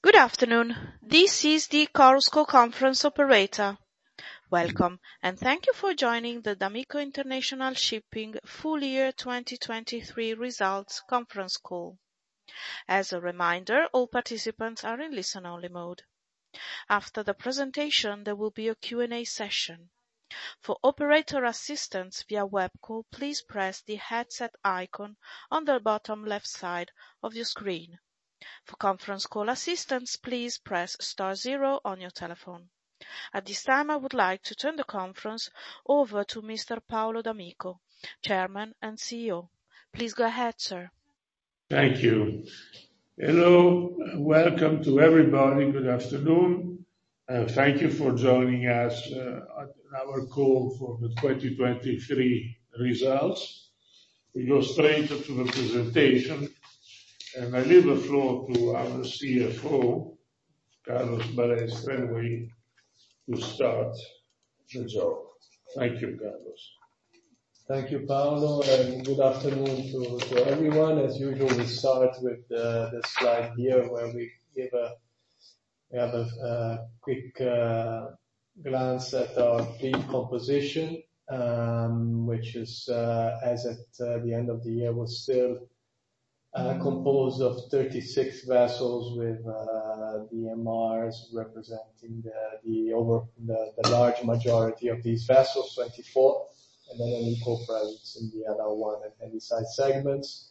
Good afternoon. This is the Chorus Call conference operator. Welcome, and thank you for joining the d'Amico International Shipping Full Year 2023 Results Conference Call. As a reminder, all participants are in listen-only mode. After the presentation, there will be a Q&A session. For operator assistance via web call, please press the headset icon on the bottom left side of your screen. For conference call assistance, please press star 0 on your telephone. At this time, I would like to turn the conference over to Mr. Paolo d'Amico, Chairman and CEO. Please go ahead, sir. Thank you. Hello, welcome to everybody. Good afternoon. Thank you for joining us on our call for the 2023 results. We go straight to the presentation, and I leave the floor to our CFO, Carlos Balestra, anyway, to start the job. Thank you, Carlos. Thank you, Paolo, and good afternoon to everyone. As usual, we start with the slide here where we have a quick glance at our fleet composition, which is, as at the end of the year, was still composed of 36 vessels with the MRs representing the large majority of these vessels, 24, and then an equal presence in the LR1 and Handysize segments.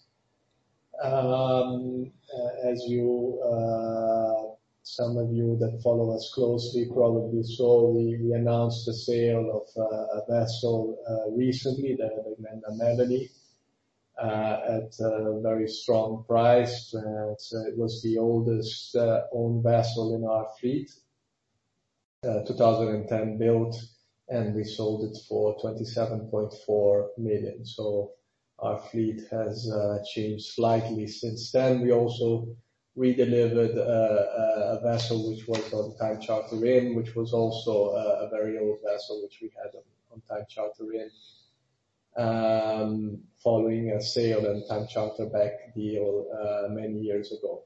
As some of you that follow us closely probably saw, we announced the sale of a vessel recently, the Glenda Melanie, at a very strong price. It was the oldest owned vessel in our fleet, 2010 built, and we sold it for $27.4 million. So our fleet has changed slightly since then. We also redelivered a vessel which was on time charter in, which was also a very old vessel which we had on time charter in, following a sale and time charter back deal many years ago.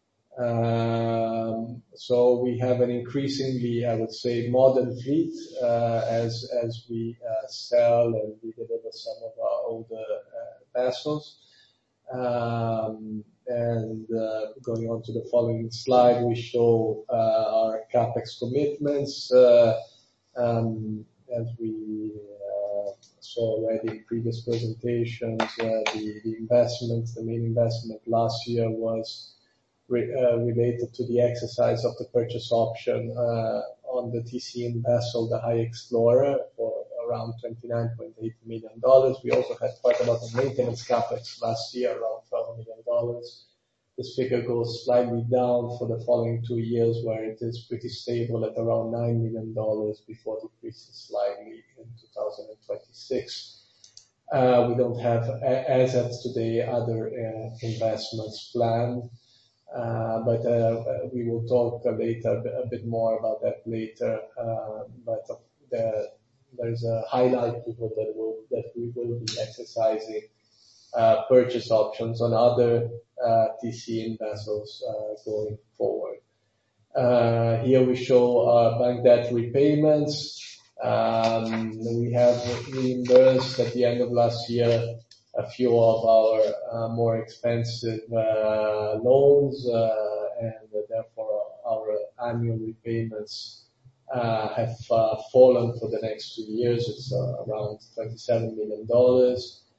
So we have an increasingly, I would say, modern fleet as we sell and we deliver some of our older vessels. And going on to the following slide, we show our capex commitments. As we saw already in previous presentations, the main investment last year was related to the exercise of the purchase option on the TC-in vessel, the High Explorer, for around $29.8 million. We also had quite a lot of maintenance capex last year, around $12 million. This figure goes slightly down for the following 2 years, where it is pretty stable at around $9 million before decreases slightly in 2026. We don't have, as at today, other investments planned, but we will talk later a bit more about that later. But there's a high likelihood that we will be exercising purchase options on other TC-in vessels going forward. Here we show our bank debt repayments. We have reimbursed at the end of last year a few of our more expensive loans, and therefore our annual repayments have fallen for the next 2 years. It's around $27 million.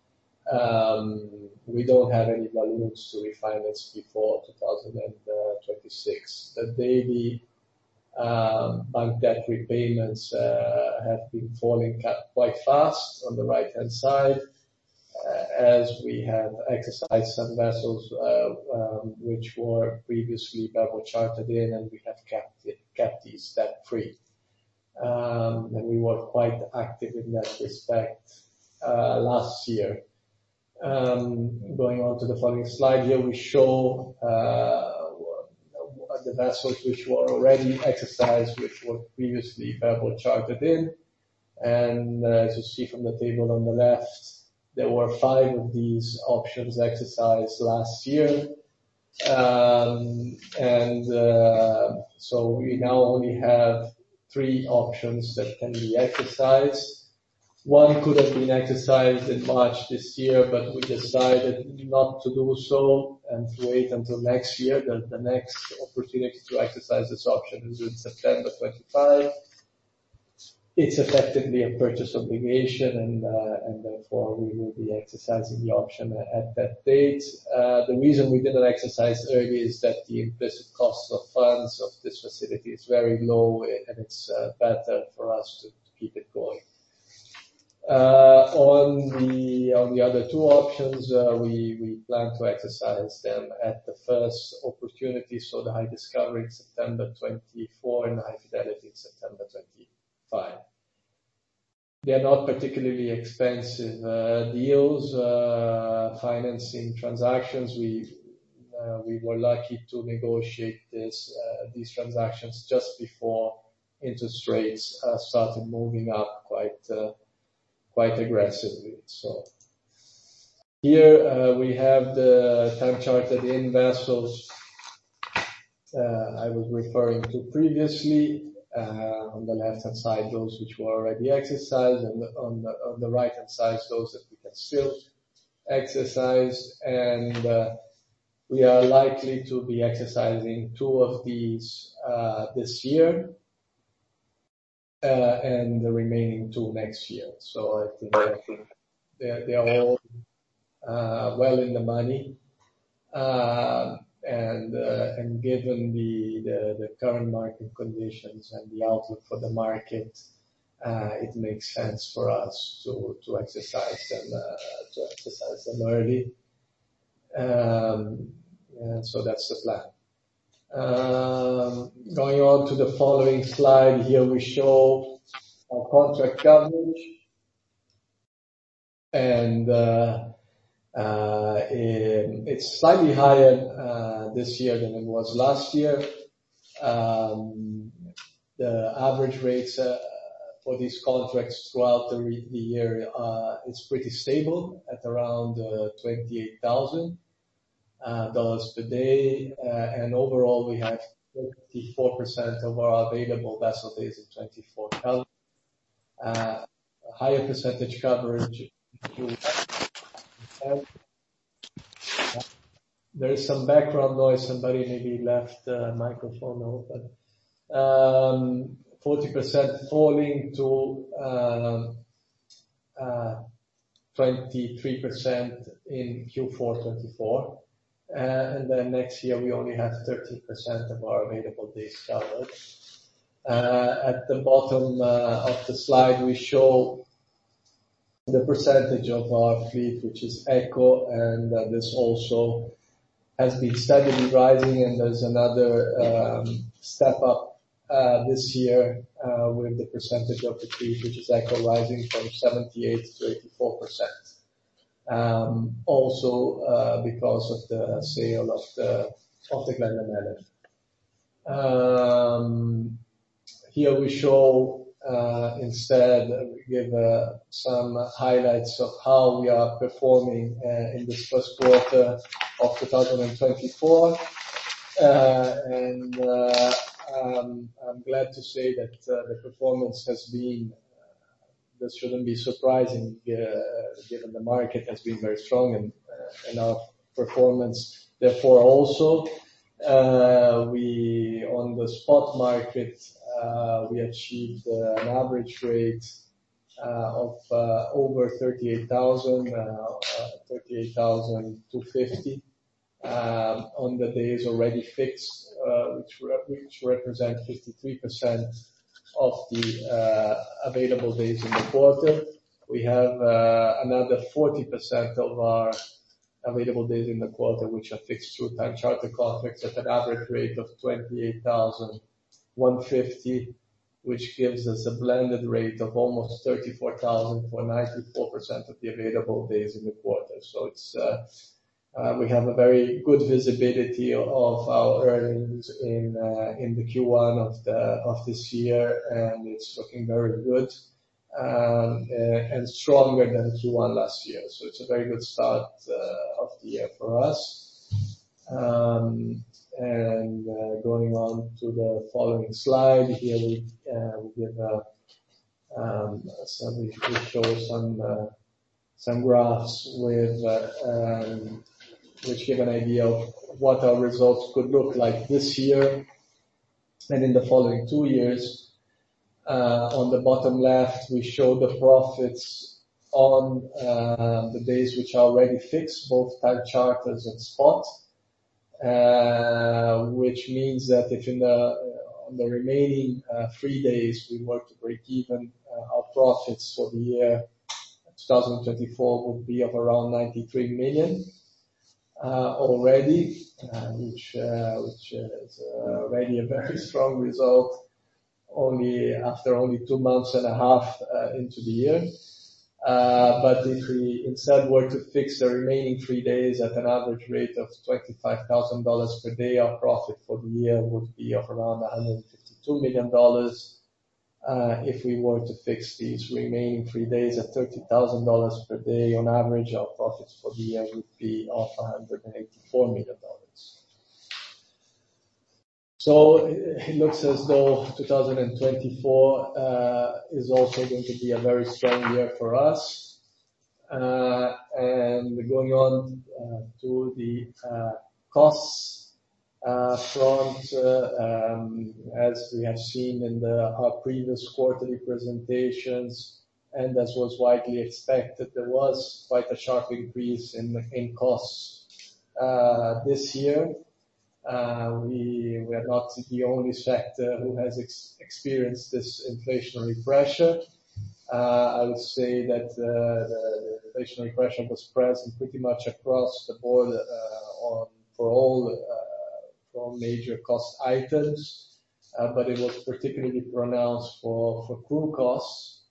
We don't have any balloons to refinance before 2026. The daily bank debt repayments have been falling quite fast on the right-hand side, as we have exercised some vessels which were previously bareboat chartered in, and we have kept these debt-free. And we were quite active in that respect last year. Going on to the following slide, here we show the vessels which were already exercised, which were previously bareboat chartered in. And as you see from the table on the left, there were 5 of these options exercised last year. So we now only have 3 options that can be exercised. One could have been exercised in March this year, but we decided not to do so and to wait until next year. The next opportunity to exercise this option is in September 25. It's effectively a purchase obligation, and therefore we will be exercising the option at that date. The reason we didn't exercise early is that the implicit cost of funds of this facility is very low, and it's better for us to keep it going. On the other 2 options, we plan to exercise them at the first opportunity, so the High Discovery in September 24 and the High Fidelity in September 25. They are not particularly expensive deals, financing transactions. We were lucky to negotiate these transactions just before interest rates started moving up quite aggressively. So here we have the time chartered in vessels I was referring to previously. On the left-hand side, those which were already exercised, and on the right-hand side, those that we can still exercise. And we are likely to be exercising 2 of these this year, and the remaining 2 next year. So I think they are all well in the money. And given the current market conditions and the outlook for the market, it makes sense for us to exercise them early. And so that's the plan. Going on to the following slide, here we show our contract coverage, and it's slightly higher this year than it was last year. The average rates for these contracts throughout the year is pretty stable at around $28,000 per day, and overall we have 54% of our available vessel days in 24 covered. Higher percentage coverage. There is some background noise. Somebody maybe left the microphone open. 40% falling to 23% in Q4 24. And then next year we only have 13% of our available days covered. At the bottom of the slide, we show the percentage of our fleet which is eco, and this also has been steadily rising, and there's another step up this year with the percentage of the fleet which is eco rising from 78 to 84%. Also because of the sale of the Glenda Melon. Here we show instead we give some highlights of how we are performing in this first quarter of 2024. I'm glad to say that the performance has been, this shouldn't be surprising, given the market has been very strong, and our performance therefore also. We, on the spot market, we achieved an average rate of over 38,000, 38,250 on the days already fixed, which represent 53% of the available days in the quarter. We have another 40% of our available days in the quarter which are fixed through time charter contracts at an average rate of 28,150, which gives us a blended rate of almost 34,000 for 94% of the available days in the quarter. So it's we have a very good visibility of our earnings in the Q1 of this year, and it's looking very good and stronger than Q1 last year. So it's a very good start of the year for us. Going on to the following slide, here we give we show some graphs with which give an idea of what our results could look like this year and in the following 2 years. On the bottom left, we show the profits on the days which are already fixed, both time charters and spot, which means that if on the remaining 3 days we were to break even, our profits for the year 2024 would be of around 93 million already, which is already a very strong result after only 2 months and a half into the year. But if we instead were to fix the remaining 3 days at an average rate of $25,000 per day, our profit for the year would be of around $152 million. If we were to fix these remaining 3 days at $30,000 per day on average, our profits for the year would be of $184 million. So it looks as though 2024 is also going to be a very strong year for us. And going on to the costs front, as we have seen in our previous quarterly presentations, and as was widely expected, there was quite a sharp increase in costs this year. We are not the only sector who has experienced this inflationary pressure. I would say that the inflationary pressure was present pretty much across the board for all major cost items, but it was particularly pronounced for crew costs,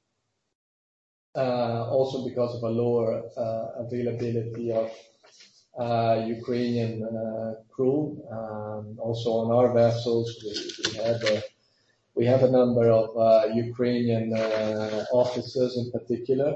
also because of a lower availability of Ukrainian crew. Also on our vessels, we have a number of Ukrainian officers in particular,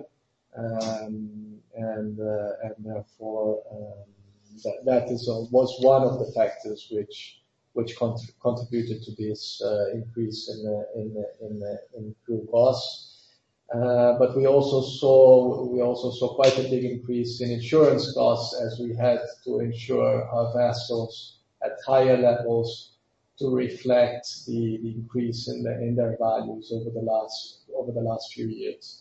and therefore that was one of the factors which contributed to this increase in crew costs. But we also saw quite a big increase in insurance costs as we had to insure our vessels at higher levels to reflect the increase in their values over the last few years.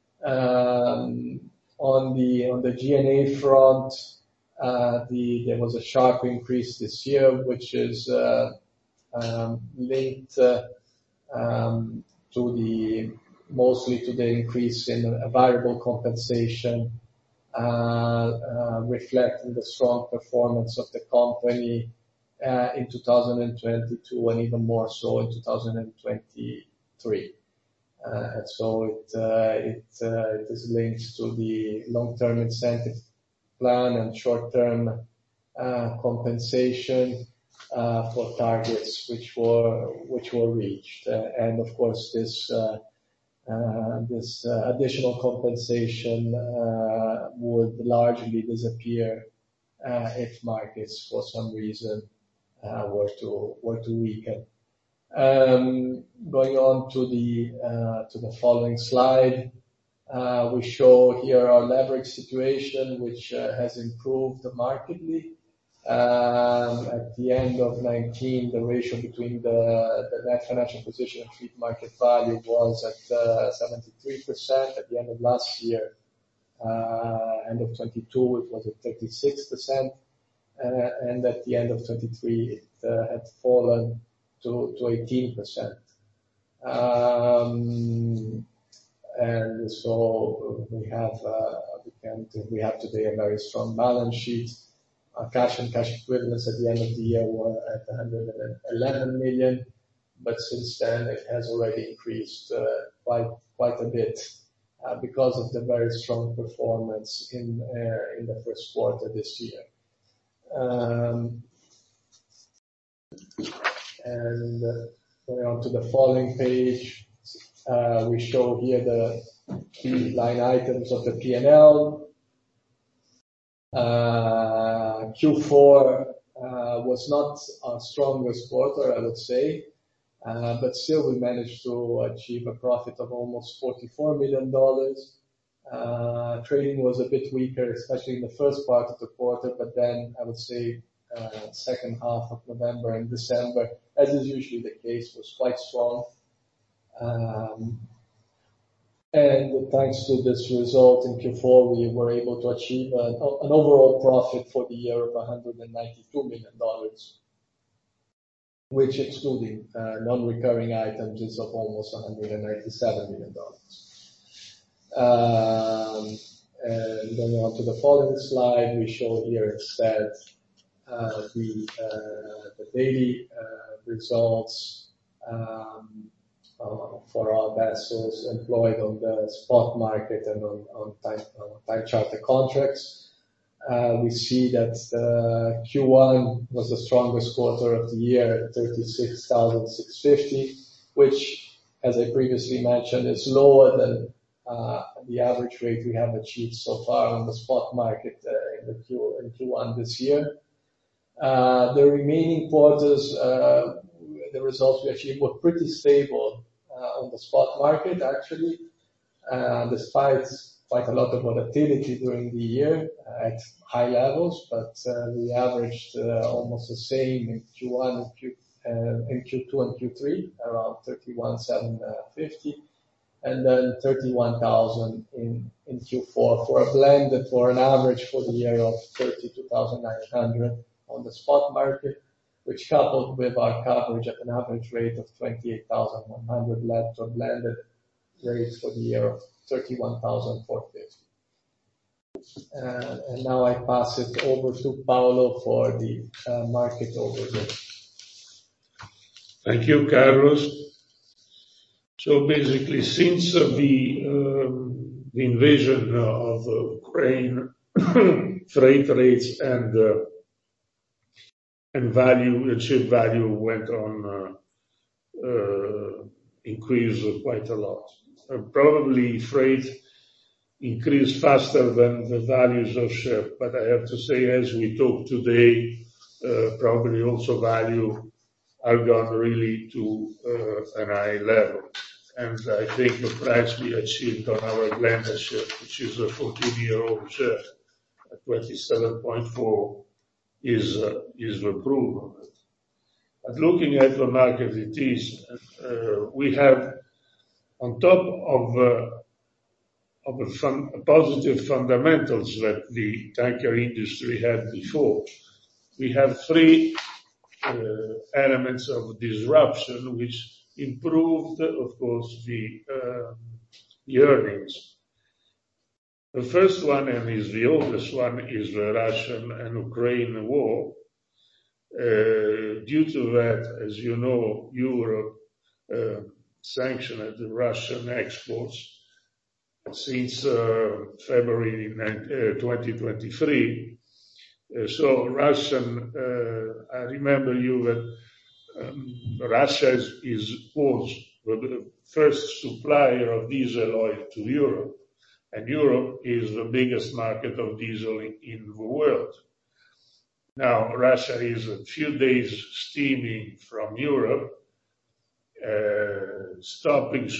On the G&A front, there was a sharp increase this year, which is linked mostly to the increase in variable compensation, reflecting the strong performance of the company in 2022 and even more so in 2023. And so it is linked to the long-term incentive plan and short-term compensation for targets which were reached. And of course, this additional compensation would largely disappear if markets, for some reason, were to weaken. Going on to the following slide, we show here our leverage situation, which has improved markedly. At the end of 2019, the ratio between the net financial position and fleet market value was at 73%. At the end of last year, end of 2022, it was at 36%. And at the end of 2023, it had fallen to 18%. And so we have today a very strong balance sheet. Our cash and cash equivalents at the end of the year were at 111 million, but since then it has already increased quite a bit because of the very strong performance in the first quarter this year. And going on to the following page, we show here the key line items of the P&L. Q4 was not our strongest quarter, I would say, but still we managed to achieve a profit of almost $44 million. Trading was a bit weaker, especially in the first part of the quarter, but then I would say second half of November and December, as is usually the case, was quite strong. And thanks to this result in Q4, we were able to achieve an overall profit for the year of $192 million, which excluding non-recurring items is of almost $197 million. And going on to the following slide, we show here instead the daily results for our vessels employed on the spot market and on time charter contracts. We see that Q1 was the strongest quarter of the year at 36,650, which, as I previously mentioned, is lower than the average rate we have achieved so far on the spot market in Q1 this year. The remaining quarters, the results we achieved were pretty stable on the spot market, actually, despite quite a lot of volatility during the year at high levels, but we averaged almost the same in Q1 and in Q2 and Q3, around 31,750, and then 31,000 in Q4 for an average for the year of 32,900 on the spot market, which coupled with our coverage at an average rate of 28,100 led to a blended rate for the year of 31,450. And now I pass it over to Paolo for the market overview. Thank you, Carlos. So basically, since the invasion of Ukraine, freight rates and ship value went on increase quite a lot. Probably freight increased faster than the values of ship, but I have to say, as we talk today, probably also value are gone really to an high level. And I think the price we achieved on our Glenda ship, which is a 14-year-old ship at 27.4, is the proof of it. But looking at the market, it is we have on top of the positive fundamentals that the tanker industry had before, we have three elements of disruption which improved, of course, the earnings. The first one, and is the oldest one, is the Russian and Ukraine war. Due to that, as you know, Europe sanctioned the Russian exports since February 2023. So Russian, I remember you that Russia was the first supplier of diesel oil to Europe, and Europe is the biggest market of diesel in the world. Now, Russia is a few days steaming from Europe, stopping the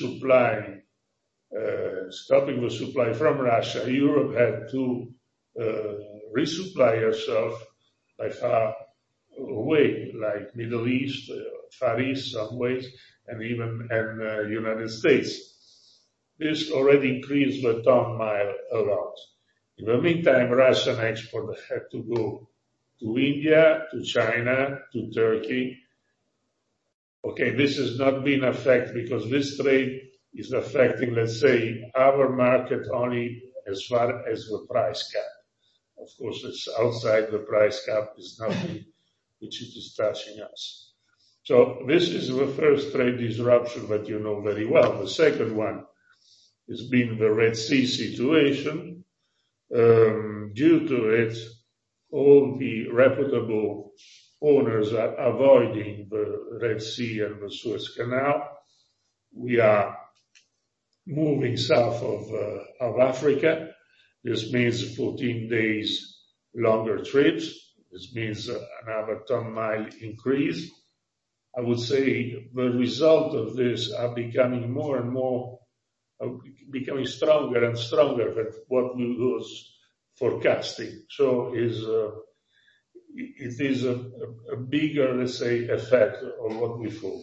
supply from Russia. Europe had to resupply herself by far away, like Middle East, Far East, some ways, and even United States. This already increased the ton mile a lot. In the meantime, Russian export had to go to India, to China, to Turkey. Okay, this has not been affected because this trade is affecting, let's say, our market only as far as the price cap. Of course, it's outside the price cap is nothing which is touching us. So this is the first trade disruption that you know very well. The second one has been the Red Sea situation. Due to it, all the reputable owners are avoiding the Red Sea and the Suez Canal. We are moving south of Africa. This means 14 days longer trips. This means another ton-mile increase. I would say the result of this are becoming more and more, becoming stronger and stronger than what we was forecasting. So it is a bigger, let's say, effect of what we thought.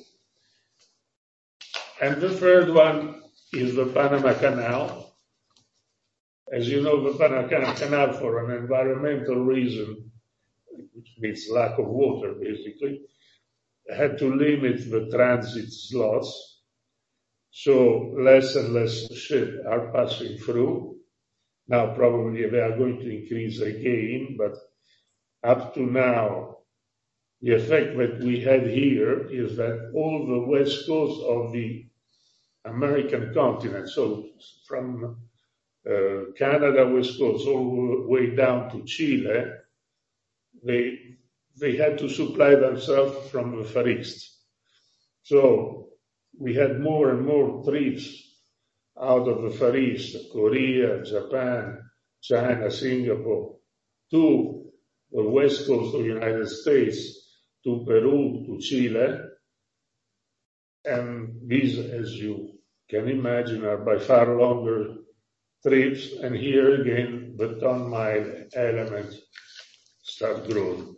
And the third one is the Panama Canal. As you know, the Panama Canal, for an environmental reason, which means lack of water, basically, had to limit the transit slots. So less and less ships are passing through. Now probably they are going to increase again, but up to now, the effect that we had here is that all the west coast of the American continent, so from Canada west coast all the way down to Chile, they had to supply themselves from the Far East. So we had more and more trips out of the Far East, Korea, Japan, China, Singapore, to the west coast of the United States, to Peru, to Chile. And these, as you can imagine, are by far longer trips. And here again, the ton-mile element starts growing.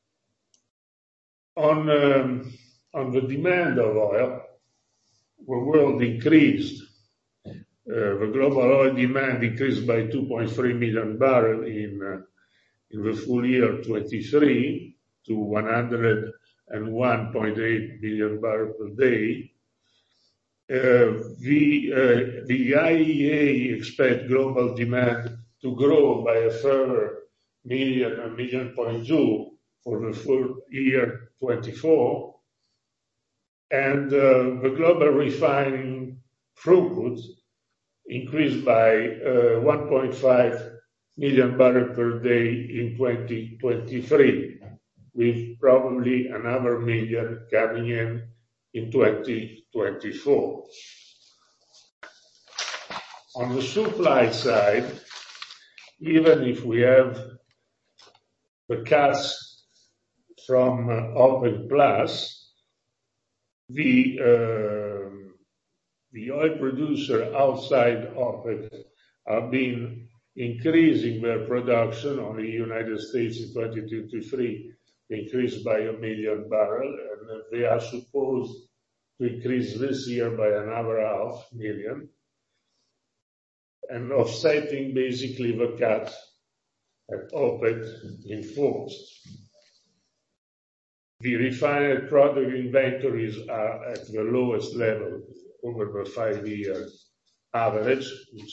On the demand of oil, the world increased. The global oil demand increased by 2.3 million barrels in the full year 23 to 101.8 million barrels per day. The IEA expects global demand to grow by a further 1.2 million for the full year 24. And the global refining throughput increased by 1.5 million barrels per day in 2023, with probably another million coming in 2024. On the supply side, even if we have the cuts from OPEC Plus, the oil producer outside OPEC have been increasing their production. Only the United States in 2023 increased by 1 million barrels, and they are supposed to increase this year by another 500,000, and offsetting basically the cut at OPEC enforced. The refined product inventories are at the lowest level over the 5-year average,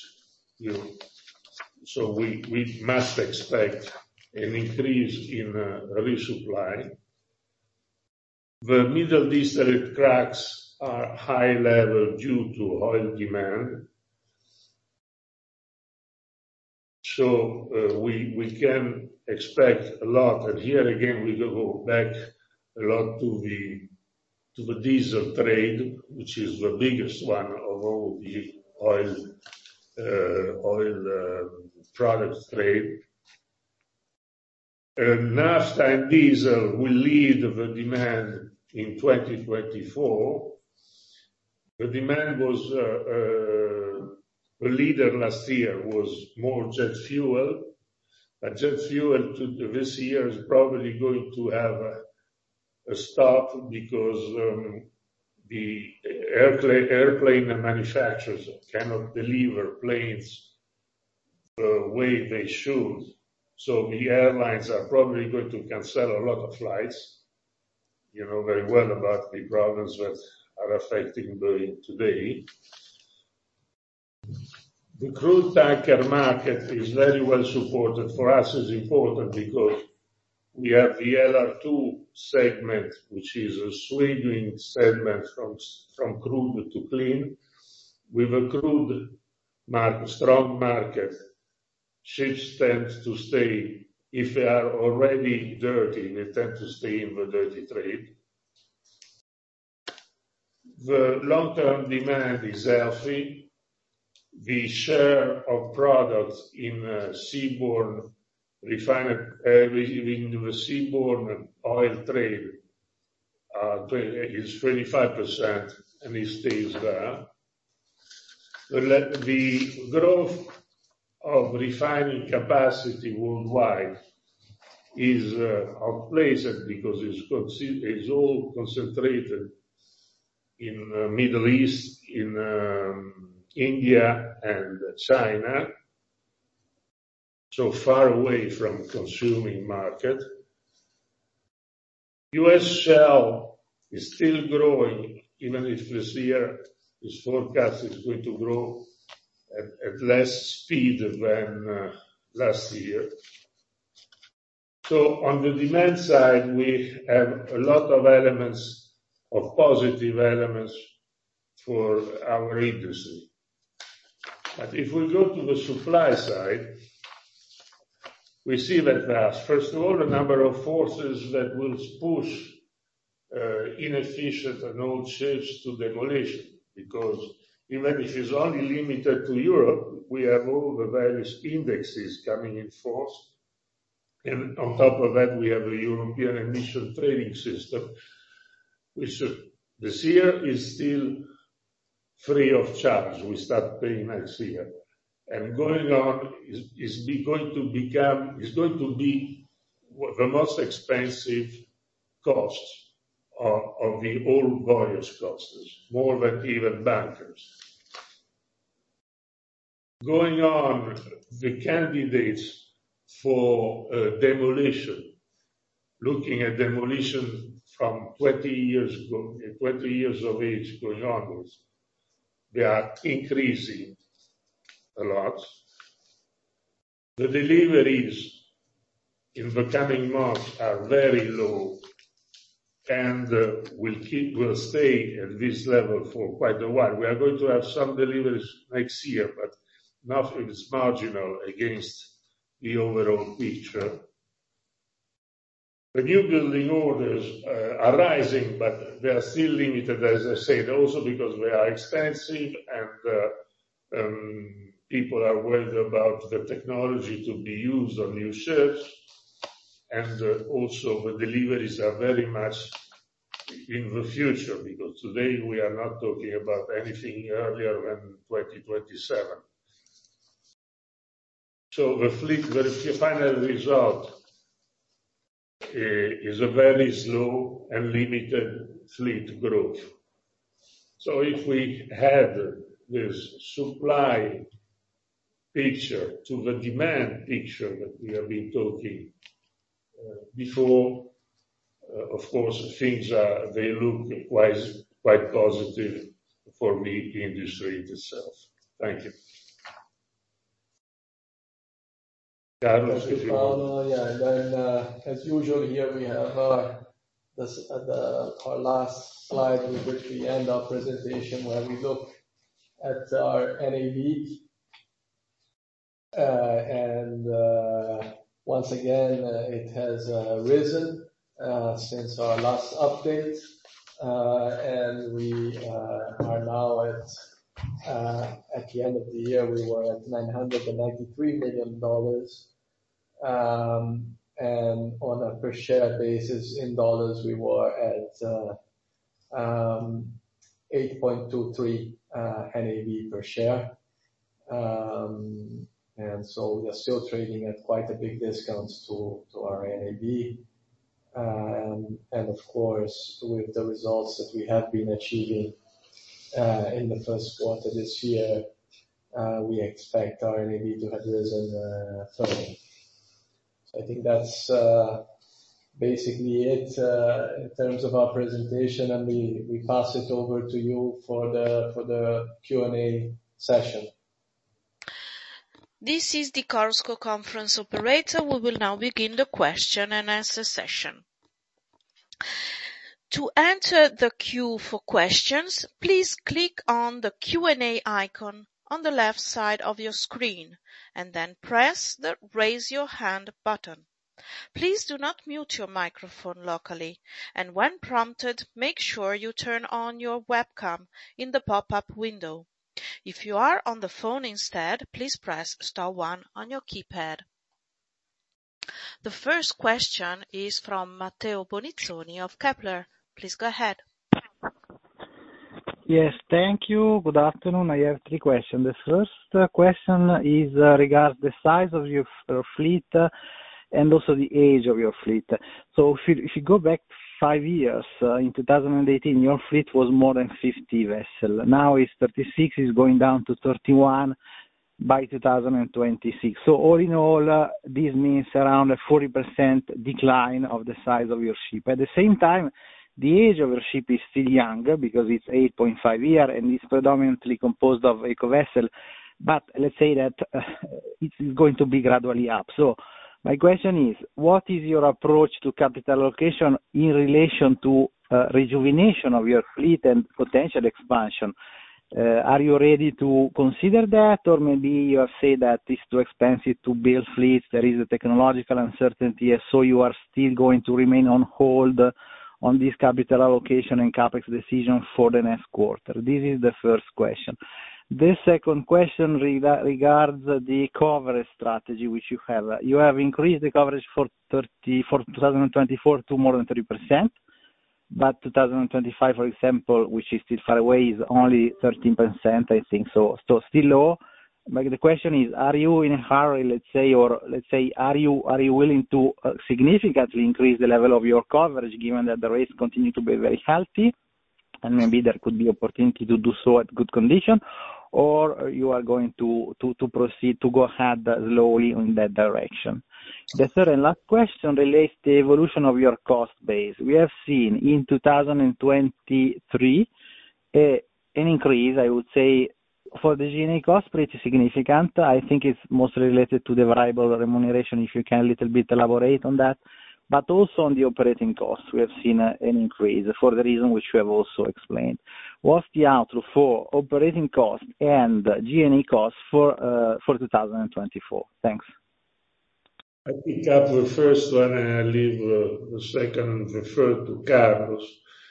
so we must expect an increase in resupply. The middle distillate cracks are high level due to oil demand. So we can expect a lot, and here again we go back a lot to the diesel trade, which is the biggest one of all the oil product trade. Naphtha and diesel will lead the demand in 2024. The demand was the leader last year was more jet fuel, but jet fuel this year is probably going to have a stop because the airplane manufacturers cannot deliver planes the way they should. So the airlines are probably going to cancel a lot of flights. You know very well about the problems that are affecting Boeing today. The crude tanker market is very well supported. For us, it's important because we have the LR2 segment, which is a swinging segment from crude to clean. With a crude market, strong market, ships tend to stay, if they are already dirty, they tend to stay in the dirty trade. The long-term demand is healthy. The share of products in seaborne in the seaborne oil trade is 25%, and it stays there. The growth of refining capacity worldwide is outplaced because it's all concentrated in Middle East, in India and China, so far away from consuming market. U.S. shale is still growing, even if this year is forecast is going to grow at less speed than last year. So on the demand side, we have a lot of elements, of positive elements for our industry. But if we go to the supply side, we see that there's, first of all, a number of forces that will push inefficient and old ships to demolition, because even if it's only limited to Europe, we have all the various indexes coming in force. And on top of that, we have a European emission trading system, which this year is still free of charge. We start paying next year. And going on is going to be the most expensive cost of the old voyage costs, more than even bunkers. Going on, the candidates for demolition, looking at demolition from 20 years of age going onwards, they are increasing a lot. The deliveries in the coming months are very low and will stay at this level for quite a while. We are going to have some deliveries next year, but nothing is marginal against the overall picture. The new building orders are rising, but they are still limited, as I said, also because they are expensive and people are worried about the technology to be used on new ships. And also the deliveries are very much in the future, because today we are not talking about anything earlier than 2027. So the final result is a very slow and limited fleet growth. So if we had this supply picture to the demand picture that we have been talking before, of course, they look quite positive for the industry itself. Thank you. Carlos, Thank you, Paolo. Yeah, and then as usual here we have our last slide with which we end our presentation, where we look at our NAV. And once again, it has risen since our last update, and we are now at the end of the year we were at $993 million, and on a per share basis in dollars we were at 8.23 NAV per share. And so we are still trading at quite a big discount to our NAV. And of course, with the results that we have been achieving in the first quarter this year, we expect our NAV to have risen further. So I think that's basically it in terms of our presentation, and we pass it over to you for the Q&A session. This is the Chorus Call conference operator. We will now begin the question and answer session. To enter the queue for questions, please click on the Q&A icon on the left side of your screen and then press the Raise Your Hand button. Please do not mute your microphone locally, and when prompted, make sure you turn on your webcam in the pop-up window. If you are on the phone instead, please press *1 on your keypad. The first question is from Matteo Bonizzoni of Kepler. Please go ahead. Yes, thank you. Good afternoon. I have three questions. The first question is regards the size of your fleet and also the age of your fleet. So if you go back 5 years, in 2018, your fleet was more than 50 vessels. Now it's 36, is going down to 31 by 2026. So all in all, this means around a 40% decline of the size of your ship. At the same time, the age of your ship is still young because it's 8.5 years and it's predominantly composed of eco vessel. But let's say that it's going to be gradually up. So my question is, what is your approach to capital allocation in relation to rejuvenation of your fleet and potential expansion? Are you ready to consider that, or maybe you have said that it's too expensive to build fleets, there is a technological uncertainty, so you are still going to remain on hold on this capital allocation and capex decision for the next quarter? This is the first question. The second question regards the coverage strategy which you have. You have increased the coverage for 2024 to more than 30%, but 2025, for example, which is still far away, is only 13%, I think. So still low. But the question is, are you in a hurry, are you willing to significantly increase the level of your coverage, given that the rates continue to be very healthy, and maybe there could be opportunity to do so at good condition, or you are going to proceed to go ahead slowly in that direction? The third and last question relates to the evolution of your cost base. We have seen in 2023 an increase, I would say, for the G&A cost, pretty significant. I think it's mostly related to the variable remuneration, if you can a little bit elaborate on that. But also on the operating costs, we have seen an increase for the reason which you have also explained. What's the outlook for operating costs and G&A costs for 2024? Thanks. I pick up the first one and I leave the second and the third to Carlos.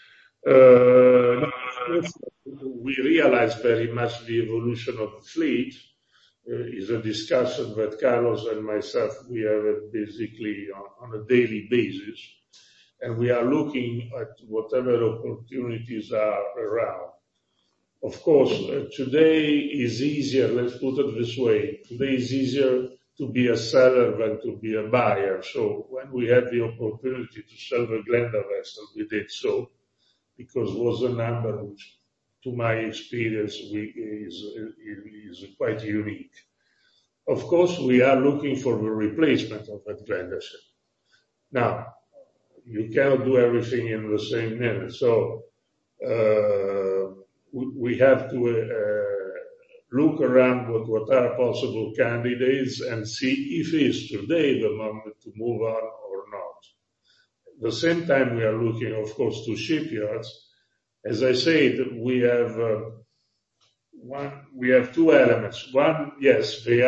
We realize very much the evolution of the fleet is a discussion that Carlos and myself, we have it basically on a daily basis. And we are looking at whatever opportunities are around. Of course, today is easier, let's put it this way, today is easier to be a seller than to be a buyer. So when we had the opportunity to sell the Glenda vessel, we did so, because it was a number which, to my experience, is quite unique. Of course, we are looking for the replacement of that Glenda ship. Now, you cannot do everything in the same minute. So we have to look around what are possible candidates and see if it is today the moment to move on or not. At the same time, we are looking, of course, to shipyards. As I said, we have two elements. One, yes, they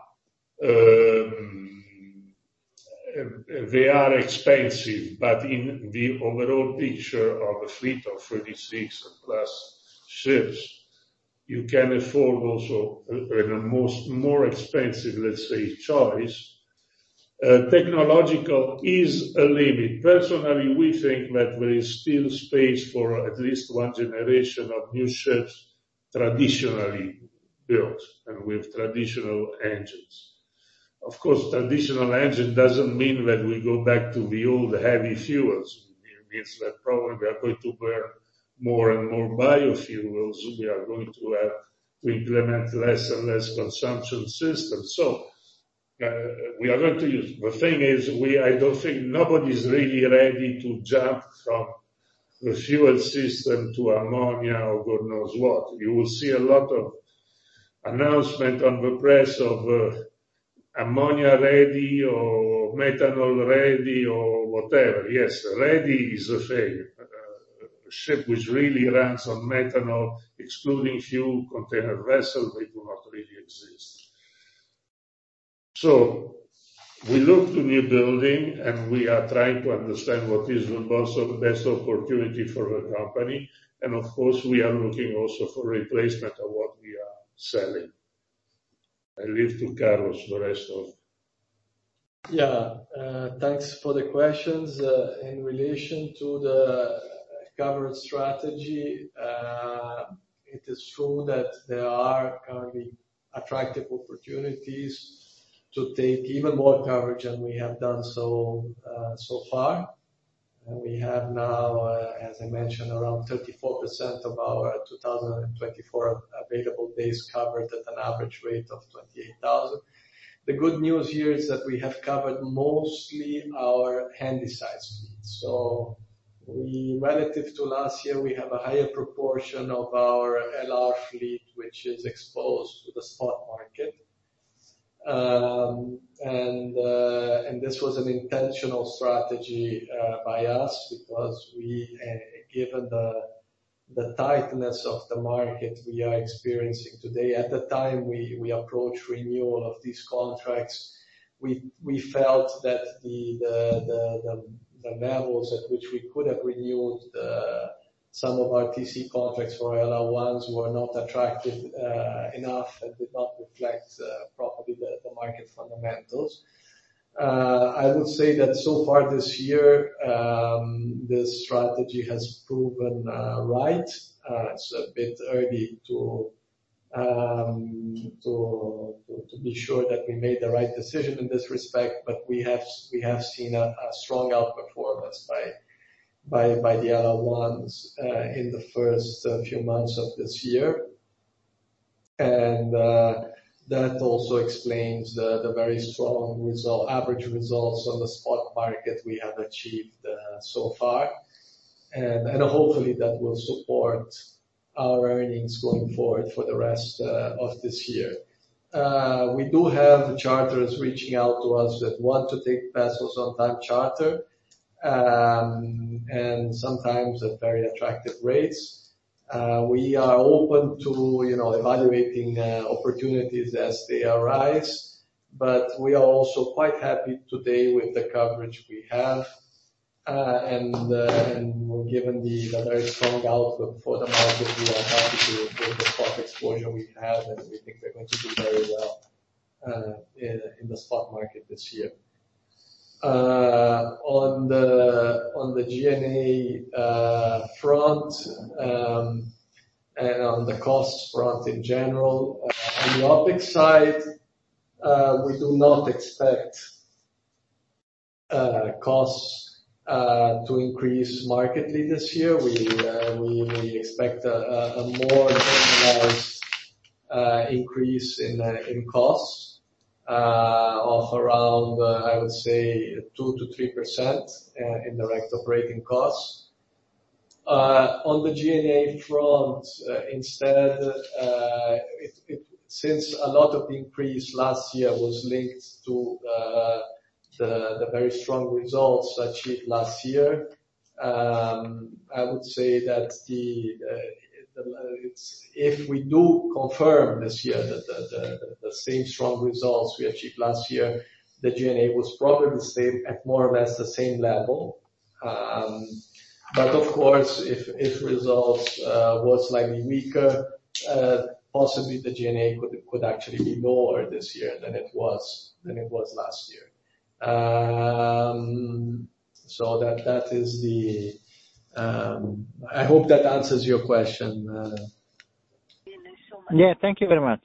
are expensive, but in the overall picture of a fleet of 36 plus ships, you can afford also a more expensive, let's say, choice. Technological is a limit. Personally, we think that there is still space for at least one generation of new ships traditionally built and with traditional engines. Of course, traditional engine doesn't mean that we go back to the old heavy fuels. It means that probably we are going to burn more and more biofuels. We are going to have to implement less and less consumption systems. So we are going to use. The thing is, I don't think nobody's really ready to jump from the fuel system to ammonia or God knows what. You will see a lot of announcement on the press of ammonia ready or methanol ready or whatever. Yes, ready is a thing. A ship which really runs on methanol, excluding fuel container vessels, they do not really exist. So we look to new building and we are trying to understand what is the best opportunity for the company. And of course, we are looking also for replacement of what we are selling. I leave to Carlos the rest of Yeah, thanks for the questions. In relation to the coverage strategy, it is true that there are currently attractive opportunities to take even more coverage than we have done so far. We have now, as I mentioned, around 34% of our 2024 available days covered at an average rate of 28,000. The good news here is that we have covered mostly our Handysize fleet. So relative to last year, we have a higher proportion of our LR fleet, which is exposed to the spot market. And this was an intentional strategy by us because given the tightness of the market we are experiencing today. At the time we approached renewal of these contracts, we felt that the levels at which we could have renewed some of our TC contracts for LR1s were not attractive enough and did not reflect properly the market fundamentals. I would say that so far this year, this strategy has proven right. It's a bit early to be sure that we made the right decision in this respect, but we have seen a strong outperformance by the LR1s in the first few months of this year. And that also explains the very strong average results on the spot market we have achieved so far. And hopefully that will support our earnings going forward for the rest of this year. We do have charters reaching out to us that want to take vessels on time charter, and sometimes at very attractive rates. We are open to, evaluating opportunities as they arise, but we are also quite happy today with the coverage we have. And given the very strong outlook for the market, we are happy with the spot exposure we have, and we think we're going to do very well in the spot market this year. On the G&A front, and on the costs front in general, on the OpEx side, we do not expect costs to increase markedly this year. We expect a more normalized increase in costs of around, I would say, 2 to 3% in direct operating costs. On the G&A front, instead, since a lot of the increase last year was linked to the very strong results achieved last year, I would say that if we do confirm this year that the same strong results we achieved last year, the G&A was probably stay at more or less the same level. But of course, if results were slightly weaker, possibly the G&A could actually be lower this year than it was last year. So that is the. I hope that answers your question. Yeah, thank you very much.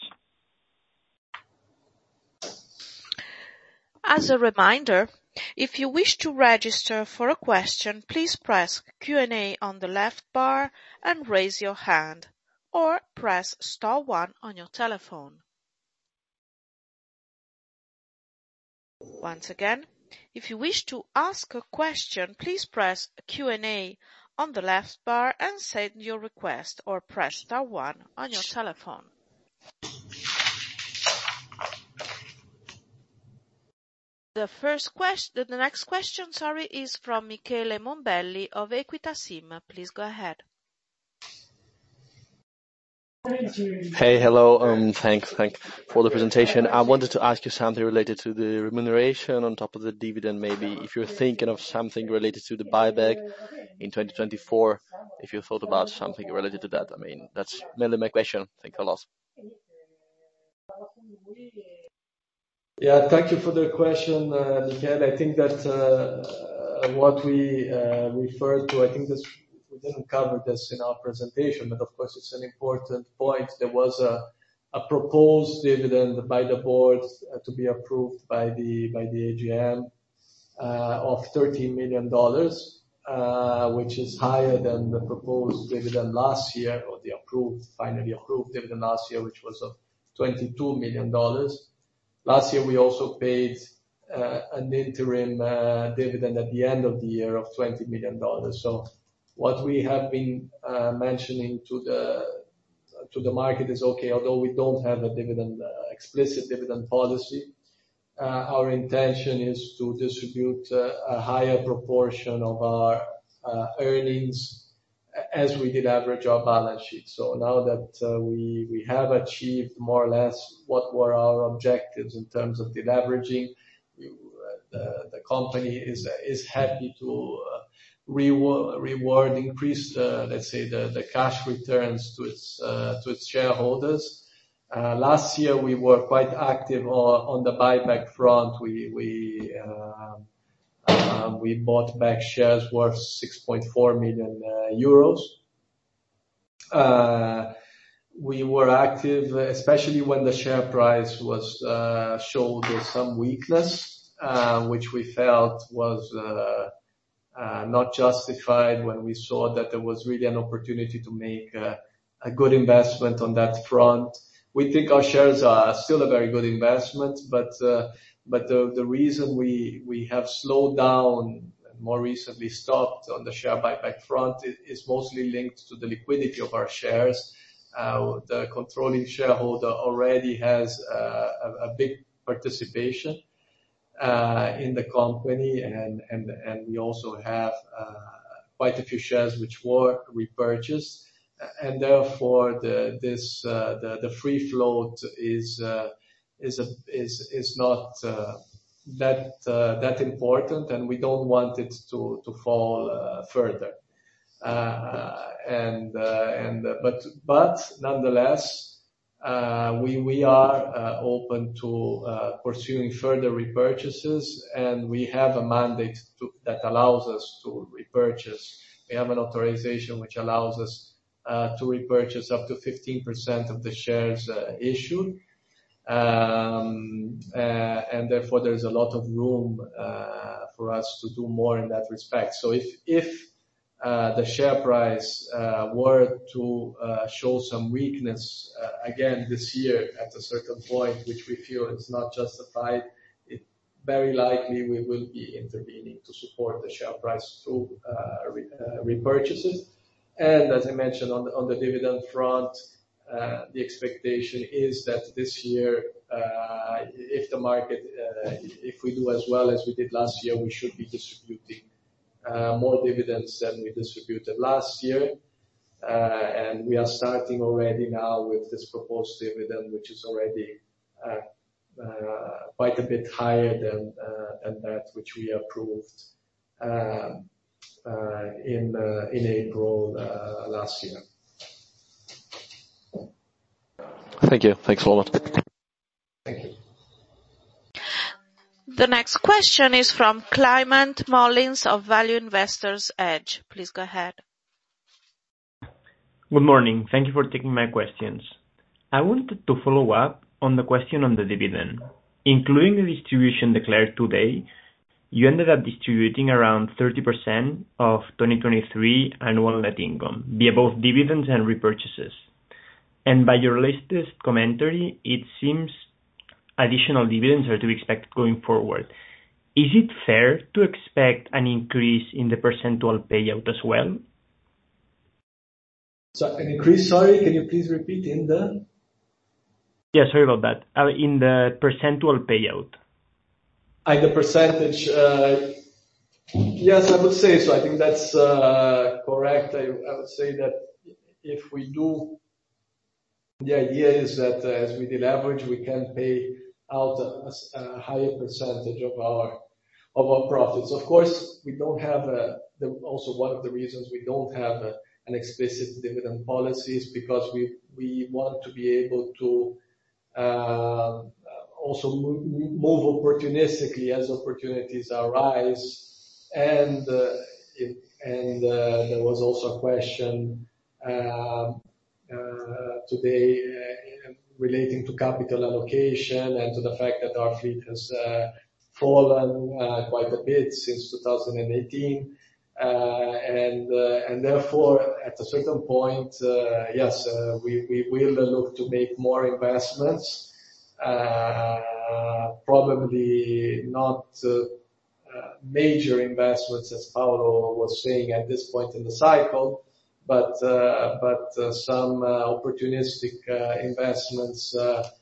As a reminder, if you wish to register for a question, please press Q&A on the left bar and raise your hand, or press star 1 on your telephone. Once again, if you wish to ask a question, please press Q&A on the left bar and send your request, or press star 1 on your telephone. The next question, is from Michele Mombelli of Equita SIM. Please go ahead. Hey, hello. Thanks for the presentation. I wanted to ask you something related to the remuneration on top of the dividend, maybe if you're thinking of something related to the buyback in 2024, if you thought about something related to that. I mean, that's mainly my question. Thanks a lot. Yeah, thank you for the question, Michele. I think that what we referred to, I think this we didn't cover this in our presentation, but of course it's an important point. There was a proposed dividend by the board to be approved by the AGM of $13 million, which is higher than the proposed dividend last year, or the finally approved dividend last year, which was of $22 million. Last year we also paid an interim dividend at the end of the year of $20 million. So what we have been mentioning to the market is, okay, although we don't have a explicit dividend policy, our intention is to distribute a higher proportion of our earnings as we did average our balance sheet. So now that we have achieved more or less what were our objectives in terms of deleveraging, the company is happy to increase let's say the cash returns to its shareholders. Last year we were quite active on the buyback front. We bought back shares worth 6.4 million euros. We were active, especially when the share price showed some weakness, which we felt was not justified, when we saw that there was really an opportunity to make a good investment on that front. We think our shares are still a very good investment, but the reason we have slowed down and more recently stopped on the share buyback front is mostly linked to the liquidity of our shares. The controlling shareholder already has a big participation in the company, and we also have quite a few shares which were repurchased, and therefore the free float is not that important, and we don't want it to fall further. But nonetheless, we are open to pursuing further repurchases, and we have a mandate that allows us to repurchase. We have an authorization which allows us to repurchase up to 15% of the shares issued. And therefore there's a lot of room for us to do more in that respect. So if the share price were to show some weakness again this year at a certain point, which we feel is not justified, it very likely we will be intervening to support the share price through repurchases. And as I mentioned on the dividend front, the expectation is that this year, if the market, if we do as well as we did last year, we should be distributing more dividends than we distributed last year. And we are starting already now with this proposed dividend, which is already quite a bit higher than that which we approved in April last year. Thank you. Thanks a lot. Thank you. The next question is from Clement Mullins of Value Investors Edge. Please go ahead. Good morning. Thank you for taking my questions. I wanted to follow up on the question on the dividend. Including the distribution declared today, you ended up distributing around 30% of 2023 annual net income, via both dividends and repurchases. And by your latest commentary, it seems additional dividends are to be expected going forward. Is it fair to expect an increase in the percentual payout as well? So an increase, sorry, can you please repeat in the? Yeah, sorry about that. In the percentual payout. The percentage, yes, I would say so. I think that's correct. I would say that if we do, the idea is that as we deleverage, we can pay out a higher percentage of our profits. Of course, we don't have also one of the reasons we don't have an explicit dividend policy is because we want to be able to also move opportunistically as opportunities arise. And there was also a question today relating to capital allocation and to the fact that our fleet has fallen quite a bit since 2018. And therefore, at a certain point, yes, we will look to make more investments, probably not major investments, as Paolo was saying at this point in the cycle, but some opportunistic investments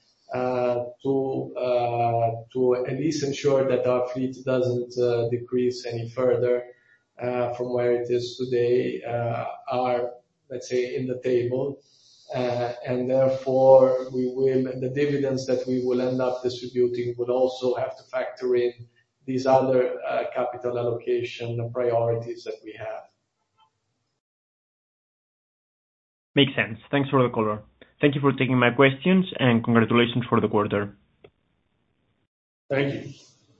to at least ensure that our fleet doesn't decrease any further from where it is today, are, let's say, in the table. And therefore, the dividends that we will end up distributing will also have to factor in these other capital allocation priorities that we have. Makes sense. Thanks for the color. Thank you for taking my questions, and congratulations for the quarter. Thank you.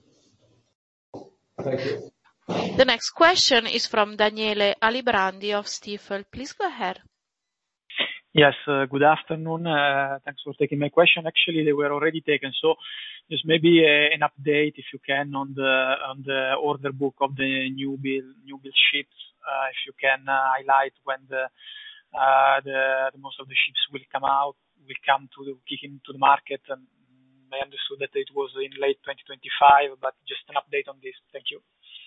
Thank you. The next question is from Daniele Alibrandi of Stifel. Please go ahead. Yes, good afternoon. Thanks for taking my question. Actually, they were already taken. So just maybe an update, if you can, on the order book of the new build ships. If you can highlight when the most of the ships will kick into the market. And I understood that it was in late 2025, but just an update on this. Thank you.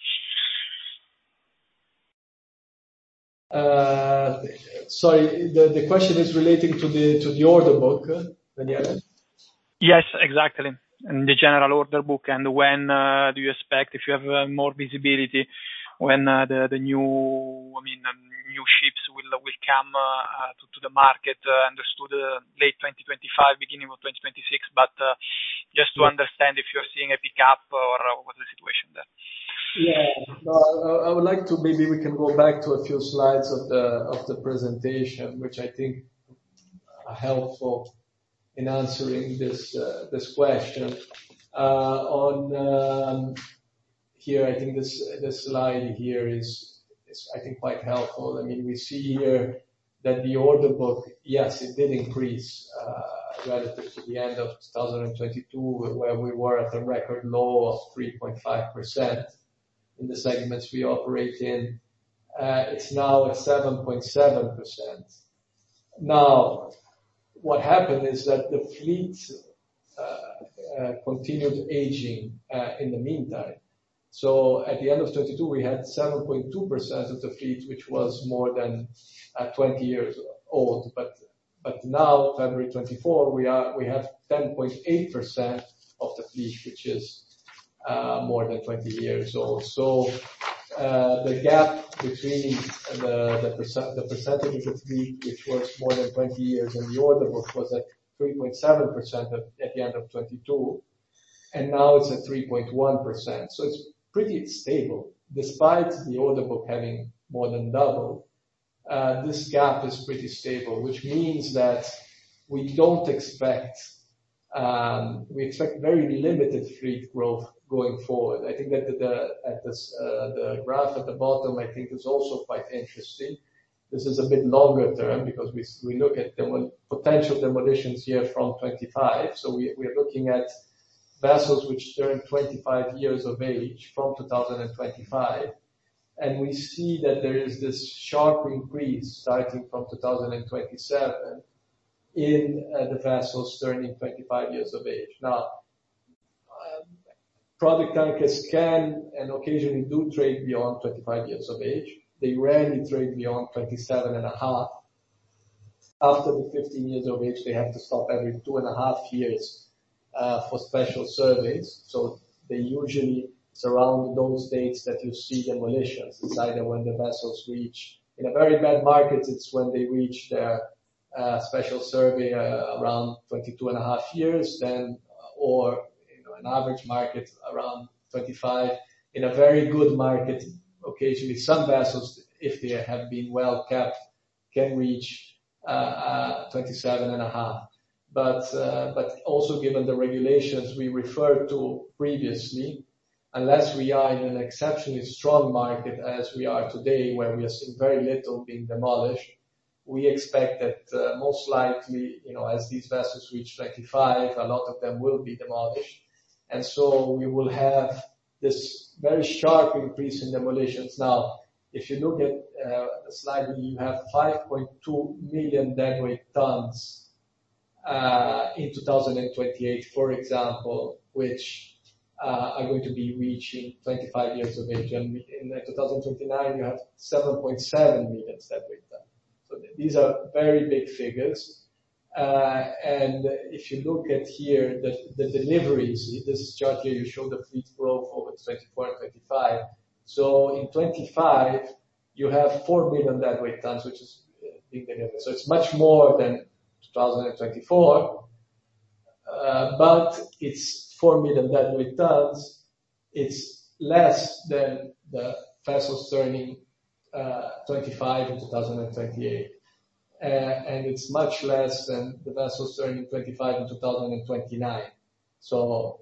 Sorry, the question is relating to the order book, Daniele? Yes, exactly. And the general order book, and when do you expect, if you have more visibility, when the new ships will come to the market? Understood late 2025, beginning of 2026, but just to understand if you're seeing a pickup or what's the situation there. Yeah, no, I would like to, maybe we can go back to a few slides of the presentation, which I think are helpful in answering this question. Here, I think this slide here is I think quite helpful. I mean, we see here that the order book, yes, it did increase relative to the end of 2022, where we were at a record low of 3.5%. In the segments we operate in, it's now at 7.7%. Now, what happened is that the fleet continued aging in the meantime. So at the end of 22, we had 7.2% of the fleet, which was more than 20 years old. But now, February 24, we have 10.8% of the fleet, which is more than 20 years old. So the gap between the percentage of the fleet, which was more than 20 years, and the order book was at 3.7% at the end of 22, and now it's at 3.1%. So it's pretty stable, despite the order book having more than doubled. This gap is pretty stable, which means that we don't expect we expect very limited fleet growth going forward. I think that the graph at the bottom, I think, is also quite interesting. This is a bit longer term because we look at potential demolitions here from 25. So we are looking at vessels which turn 25 years of age from 2025. And we see that there is this sharp increase starting from 2027 in the vessels turning 25 years of age. Now, product tankers can and occasionally do trade beyond 25 years of age. They rarely trade beyond 27 and a half. After the 15 years of age, they have to stop every 2.5 years for special surveys. So they usually surround those dates that you see demolitions. It's either when the vessels reach, in a very bad market, it's when they reach their special survey around 22.5 years, then, or an average market around 25. In a very good market, occasionally some vessels, if they have been well kept, can reach 27.5. but also given the regulations we referred to previously, unless we are in an exceptionally strong market as we are today, where we are seeing very little being demolished, we expect that most likely, as these vessels reach 25, a lot of them will be demolished. And so we will have this very sharp increase in demolitions. Now, if you look at the slide, you have 5.2 million deadweight tons in 2028, for example, which are going to be reaching 25 years of age. And in 2029, you have 7.7 million deadweight tons. So these are very big figures. And if you look at here, the deliveries, this chart here, you show the fleet growth over 24 and 25. So in 25, you have 4 million deadweight tons, which is being delivered. So it's much more than 2024, but it's 4 million deadweight tons. It's less than the vessels turning 25 in 2028. And it's much less than the vessels turning 25 in 2029. So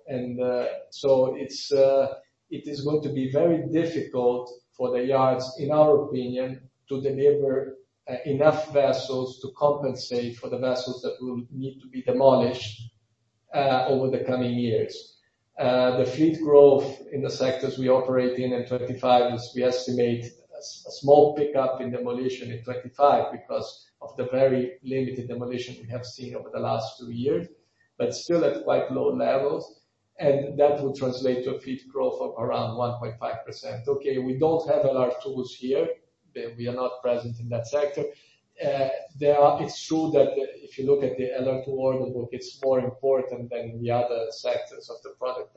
it is going to be very difficult for the yards, in our opinion, to deliver enough vessels to compensate for the vessels that will need to be demolished over the coming years. The fleet growth in the sectors we operate in 25 is, we estimate, a small pickup in demolition in 25 because of the very limited demolition we have seen over the last 2 years, but still at quite low levels. And that will translate to a fleet growth of around 1.5%. Okay, we don't have LR2s here. We are not present in that sector. It's true that if you look at the LR2 order book, it's more important than the other sectors of the product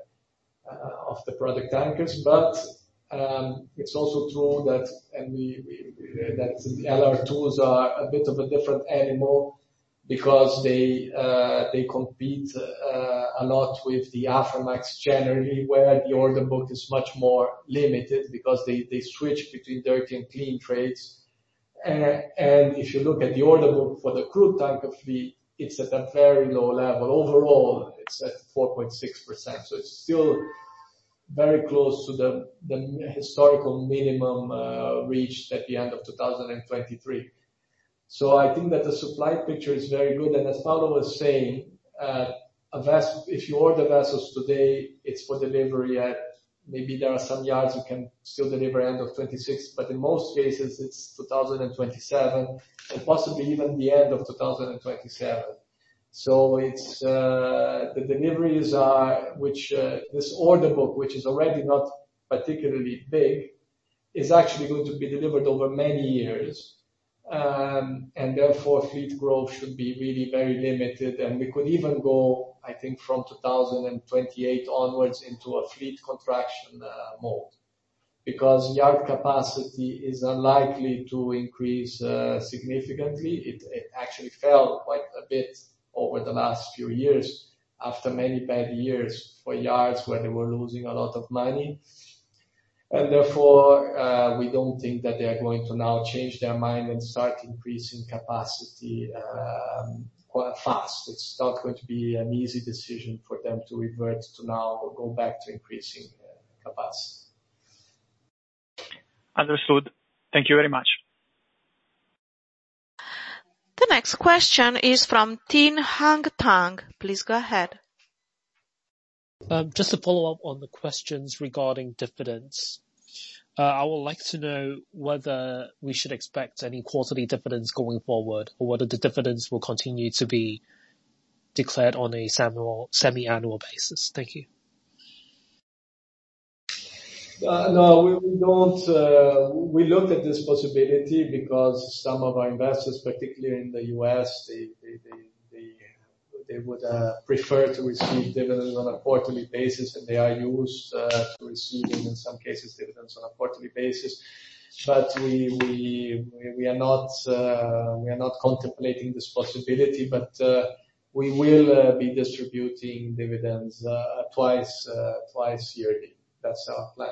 tankers. But it's also true that that the LR2s are a bit of a different animal because they compete a lot with the Aframax generally, where the order book is much more limited because they switch between dirty and clean trades. And if you look at the order book for the crude tanker fleet, it's at a very low level. Overall, it's at 4.6%. So it's still very close to the historical minimum reached at the end of 2023. So I think that the supply picture is very good. And as Paolo was saying, if you order vessels today, it's for delivery at, maybe there are some yards you can still deliver end of 26, but in most cases it's 2027 and possibly even the end of 2027. So it's the deliveries are, this order book, which is already not particularly big, is actually going to be delivered over many years. And therefore fleet growth should be really very limited. And we could even go, I think, from 2028 onwards into a fleet contraction mode, because yard capacity is unlikely to increase significantly. It actually fell quite a bit over the last few years after many bad years for yards where they were losing a lot of money. And therefore, we don't think that they are going to now change their mind and start increasing capacity quite fast. It's not going to be an easy decision for them to revert to now go back to increasing capacity. Understood. Thank you very much. The next question is from Tin Hang Tang. Please go ahead. Just to follow up on the questions regarding dividends, I would like to know whether we should expect any quarterly dividends going forward, or whether the dividends will continue to be declared on a semi-annual basis. Thank you. No, we don't. We looked at this possibility because some of our investors, particularly in the US, they would prefer to receive dividends on a quarterly basis, and they are used to receiving, in some cases, dividends on a quarterly basis. But we are not contemplating this possibility, but we will be distributing dividends twice yearly. That's our plan.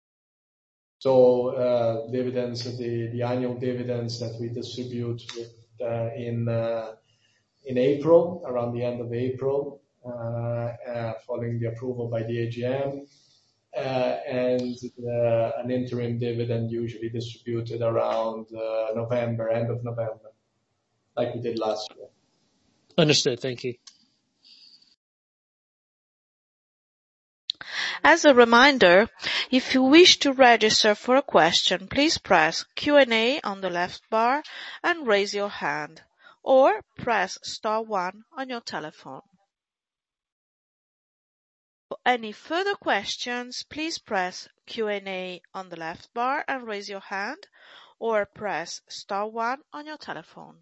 So dividends, the annual dividends that we distribute in April, around the end of April, following the approval by the AGM, and an interim dividend usually distributed around November, end of November, like we did last year. Understood. Thank you. As a reminder, if you wish to register for a question, please press Q&A on the left bar and raise your hand, or press star 1 on your telephone. For any further questions, please press Q&A on the left bar and raise your hand, or press star 1 on your telephone.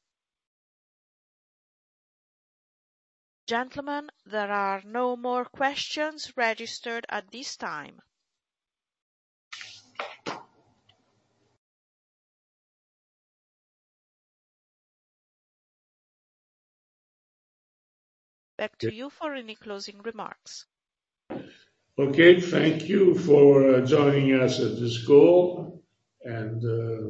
Gentlemen, there are no more questions registered at this time. Back to you for any closing remarks. Okay, thank you for joining us at this call, and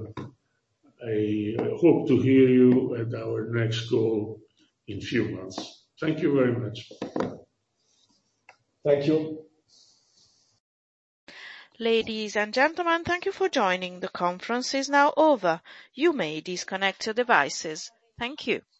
I hope to hear you at our next call in a few months. Thank you very much. Thank you. Ladies and gentlemen, thank you for joining. The conference is now over. You may disconnect your devices. Thank you.